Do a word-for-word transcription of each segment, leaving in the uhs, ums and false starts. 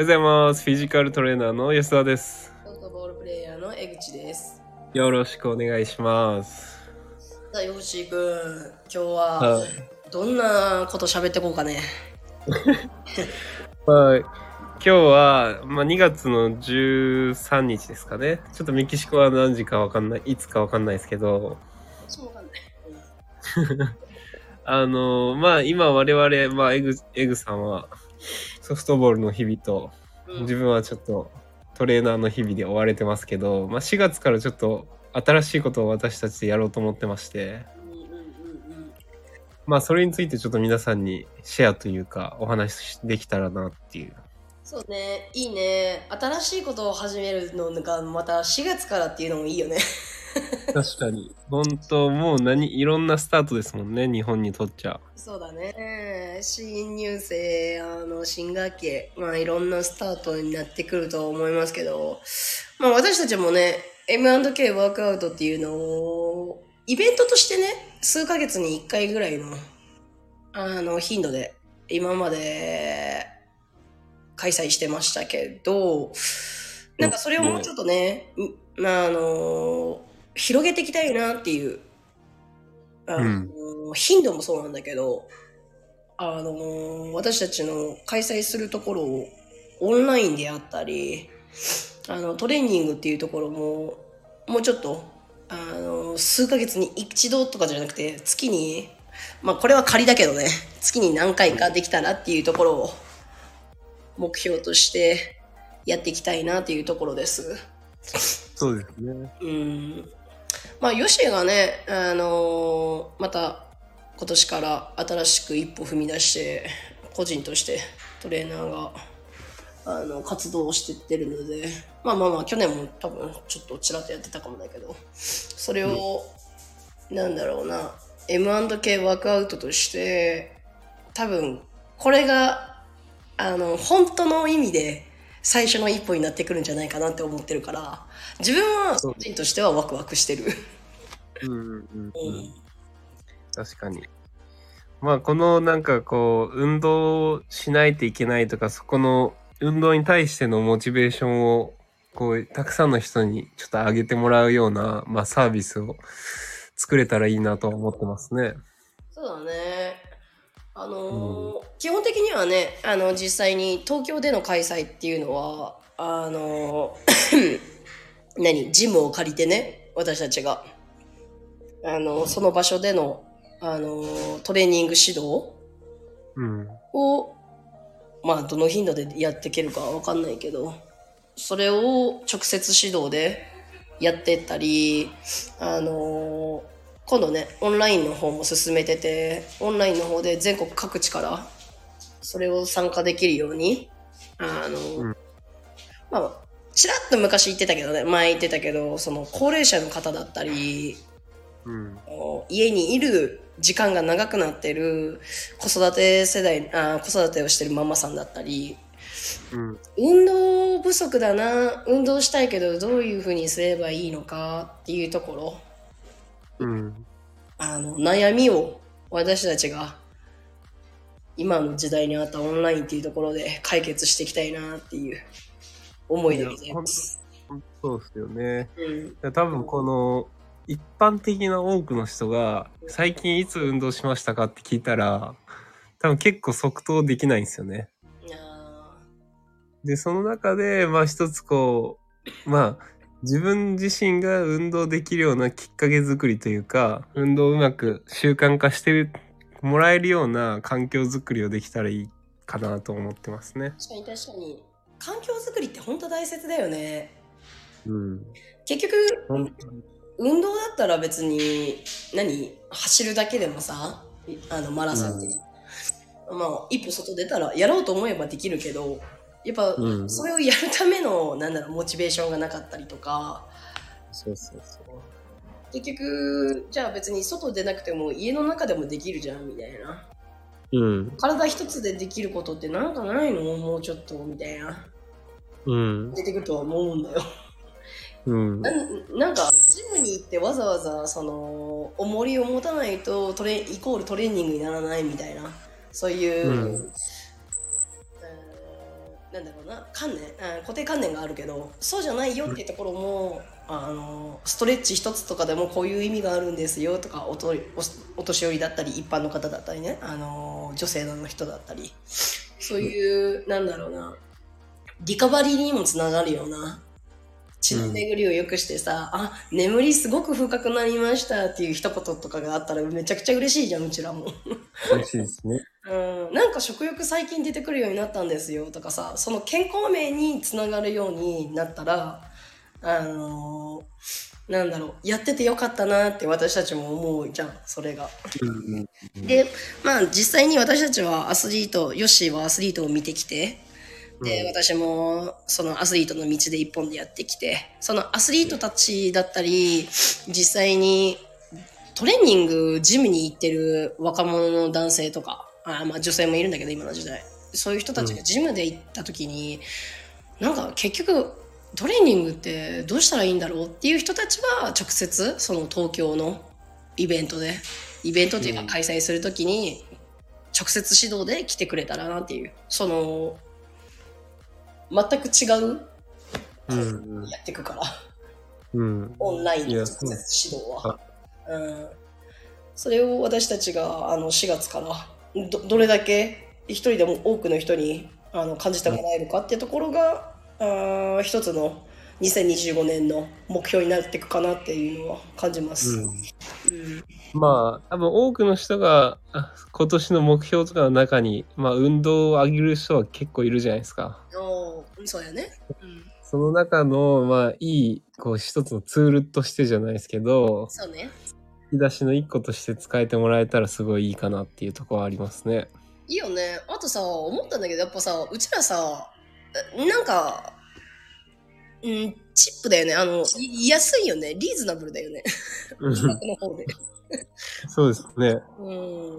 おはようございます。フィジカルトレーナーの安田です。 ソフトボールプレイヤーの江口です。 よろしくお願いします。 さあ、ヨッシーくん、今日はどんなこと喋ってこうかね。 はい、今日は、まあ、にがつのじゅうさんにちですかね。ちょっとメキシコは何時かわかんない、いつかわかんないですけど。 私もわかんない。 あの、まあ今我々、まあエグ、エグさんはソフトボールの日々と、うん、自分はちょっとトレーナーの日々で追われてますけど、まあしがつからちょっと新しいことを私たちでやろうと思ってまして、うんうんうんうん、まあそれについてちょっと皆さんにシェアというかお話できたらなっていう。 そうね、いいね。新しいことを始めるのがまたしがつからっていうのもいいよね。 確かに。本当もう何、いろんなスタートですもんね、日本にとっちゃ。 そうだね。新入生、あの、新学期、まあいろんなスタートになってくると思いますけど、まあ私たちもね、エムアンドケー ワークアウトっていうのを、イベントとしてね、数ヶ月にいっかいぐらいの、あの、頻度で、今まで、開催してましたけど、なんかそれをもうちょっとね、まああの、広げていきたいなっていう、あの、うん、頻度もそうなんだけど、あの、私たちの開催するところをオンラインであったり、あの、トレーニングっていうところも、もうちょっと、あの、数ヶ月に一度とかじゃなくて、月に、まあこれは仮だけどね、月に何回かできたらっていうところを、目標としてやっていきたいなっていうところです。 そうですね。 うん。まあ、ヨシがね、あのー、また今年から新しく一歩踏み出して、個人としてトレーナーが、あの、活動をしてってるので、まあまあまあ、去年も多分ちょっとちらっとやってたかもだけど、それを、うん、なんだろうな、エムアンドケー ワークアウトとして、多分、これが、あの、本当の意味で最初の一歩になってくるんじゃないかなって思ってるから、自分は個人としてはワクワクしてる。 うんうんうん、うん。確かに。まあこのなんかこう運動しないといけないとか、そこの運動に対してのモチベーションをこうたくさんの人にちょっと上げてもらうような、まあ、サービスを作れたらいいなと思ってますね。 そうだね。あのーうん、基本的にはね、あの実際に東京での開催っていうのはあの何ジムを借りてね、私たちがあのその場所でのあのトレーニング指導を、うん、まあどの頻度でやっていけるかわかんないけど、それを直接指導でやってったり、あの今度ねオンラインの方も進めてて、オンラインの方で全国各地からそれを参加できるように、あの、うん、まあちらっと昔言ってたけどね、前言ってたけど、その高齢者の方だったり、うん、家にいる時間が長くなってる子育て世代、あ子育てをしてるママさんだったり、うん、運動不足だな、運動したいけどどういうふうにすればいいのかっていうところ、うん、あの悩みを私たちが今の時代にあったオンラインっていうところで解決していきたいなっていう思いでございます。 そうですよね。うん、多分この一般的な多くの人が最近いつ運動しましたかって聞いたら多分結構即答できないんですよね。で、その中でまあ一つこうまあ自分自身が運動できるようなきっかけ作りというか、運動をうまく習慣化してるもらえるような環境づくりをできたらいいかなと思ってますね。 確かに確かに環境づくりって本当大切だよね。うん。結局運動だったら別に何走るだけでもさ、あのマラソンって、うん、まあ一歩外出たらやろうと思えばできるけど、やっぱそれをやるためのなんだろうモチベーションがなかったりとか。 そうそうそう。 結局じゃあ別に外出なくても家の中でもできるじゃんみたいな。 うん。 体一つでできることってなんかないのもうちょっとみたいな。うん。出てくるとは思うんだよ。うん、な, なんかジムに行ってわざわざその重りを持たないとトレイコールトレーニングにならないみたいな、そういう、うん、 なんだろうな、観念、あ固定観念があるけど、そうじゃないよっていうところも、あのストレッチ一つとかでもこういう意味があるんですよとか、おとおお年寄りだったり一般の方だったりね、あの女性の人だったり、そういうなんだろうな、リカバリーにもつながるような血の巡りを良くしてさ、うん、あ、眠りすごく深くなりましたっていう一言とかがあったらめちゃくちゃ嬉しいじゃん、うちらも。 嬉しいですね。 うん、なんか食欲最近出てくるようになったんですよとかさ、その健康面につながるようになったら、あのー、なんだろう、やっててよかったなって私たちも思うじゃん、それが。うんうん、で、まあ実際に私たちはアスリート、ヨッシーはアスリートを見てきて、で、私もそのアスリートの道で一本でやってきて、そのアスリートたちだったり、実際にトレーニング、ジムに行ってる若者の男性とか、あまあ女性もいるんだけど今の時代、そういう人たちがジムで行った時に、うん、なんか結局トレーニングってどうしたらいいんだろうっていう人たちは直接その東京のイベントで、イベントっていうか開催する時に直接指導で来てくれたらなっていう、その全く違う、うん、やっていくから、うん、オンラインの直接指導は、うん、それを私たちがあのしがつからど, どれだけ一人でも多くの人にあの感じてもらえるかっていうところが、うん、あ一つのにせんにじゅうごねんの目標になっていくかなっていうのは感じます、うんうん、 まあ多分多くの人が今年の目標とかの中に、まあ、運動を上げる人は結構いるじゃないですか。 おそうやね、うん、 その中のまあいいこう一つのツールとしてじゃないですけど、 そうね、 引き出しの一個として使えてもらえたらすごいいいかなっていうところはありますね。 いいよね。あとさ、思ったんだけど、やっぱさ、うちらさ、なんか、うん、チップだよね。あの、安いよね。リーズナブルだよね。価格の方で。 そうですね。 うん。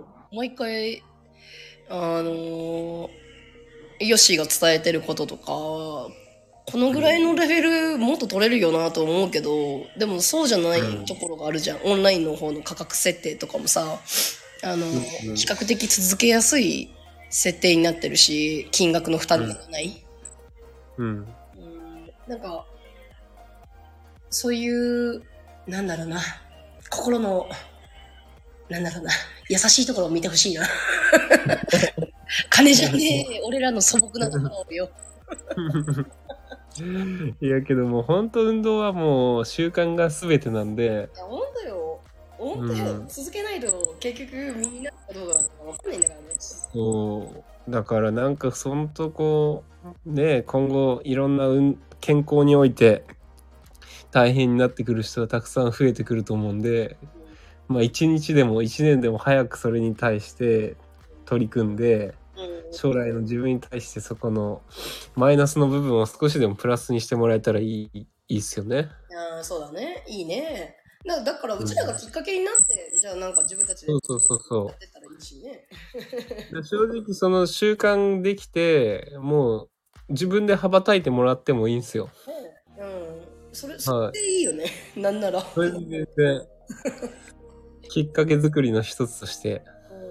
毎回、あのー、ヨッシーが伝えてることとか、このぐらいのレベルもっと取れるよなと思うけど、でもそうじゃないところがあるじゃん。オンラインの方の価格設定とかもさ、あの、比較的続けやすい設定になってるし、金額の負担にならない。うん。うん、なんか、そういう、なんだろうな、心の、なんだろうな、優しいところを見てほしいな。金じゃねえ、俺らの素朴なところをよ。 いやけどもう本当運動はもう習慣が全てなんで。 いや本当よ。本当よ、うん、続けないと結局みんなかどうか分かんないんだからね。 そうだからなんかそんとこうね、今後いろんな、うん、健康において大変になってくる人がたくさん増えてくると思うんで、うん、まあ一日でも一年でも早くそれに対して取り組んで、うん、将来の自分に対してそこのマイナスの部分を少しでもプラスにしてもらえたらいい、いいっすよね。 ああ、そうだね。いいね。だ, だからうちらがきっかけになって、うん、じゃあなんか自分たちでやってったらいいしね。 正直その習慣できて、もう自分で羽ばたいてもらってもいいんですよ。 うん。それ、それでいいよね。はい、なんなら。 それで全然きっかけ作りの一つとして。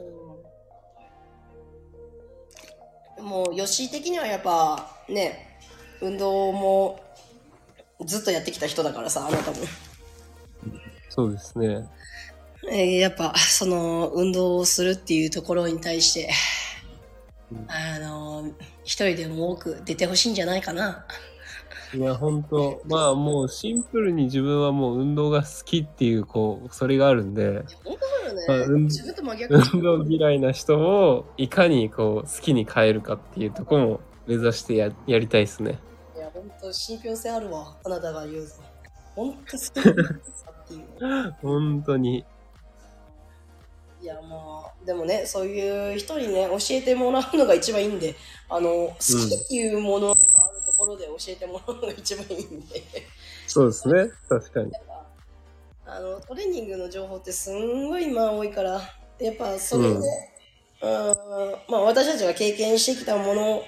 うん、もう吉井的にはやっぱね、運動もずっとやってきた人だからさ、あなたも。 そうですね。 えー、やっぱその運動をするっていうところに対して、うん、あの一人でも多く出てほしいんじゃないかな。 いや本当まあもうシンプルに自分はもう運動が好きっていうこうそれがあるんで、 本当だよね、 まあ、運, 自分と真逆運動嫌いな人をいかにこう好きに変えるかっていうところも目指して や, やりたいですね。 いや本当信憑性あるわ、あなたが言うと本当好きっていう本当に。 いやまあでもね、そういう人にね教えてもらうのが一番いいんで、あの好きっていうものがあるところで教えてもらうのが一番いいんで、うん、 そうですね、確かに。 あのトレーニングの情報ってすんごい今多いから、やっぱそれで、うん、まあ私たちが経験してきたもの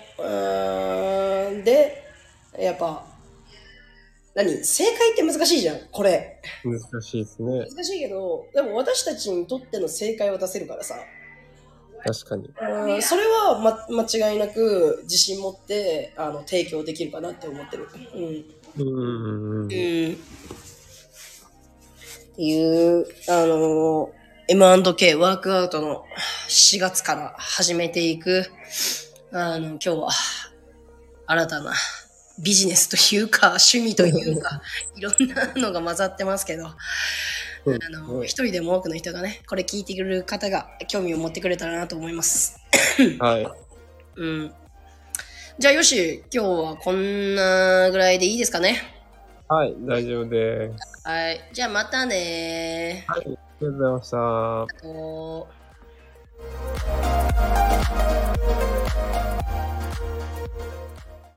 でやっぱ何正解って難しいじゃん、これ。 難しいですね。 難しいけど、でも私たちにとっての正解を出せるからさ。 確かに。 うん、それは、ま、間違いなく自信持ってあの提供できるかなって思ってる。うん。 うんうんうん。 うん。っていう、あの、エムアンドケー ワークアウトのしがつから始めていく、あの、今日は新たなビジネスというか、趣味というか、いろんなのが混ざってますけど、あの、一人でも多くの人がね、これ聞いてくれる方が興味を持ってくれたらなと思います。 はい。 うん。じゃあよし、今日はこんなぐらいでいいですかね。 はい、大丈夫です。 はい。じゃあまたね。 はい、ありがとうございました。 あと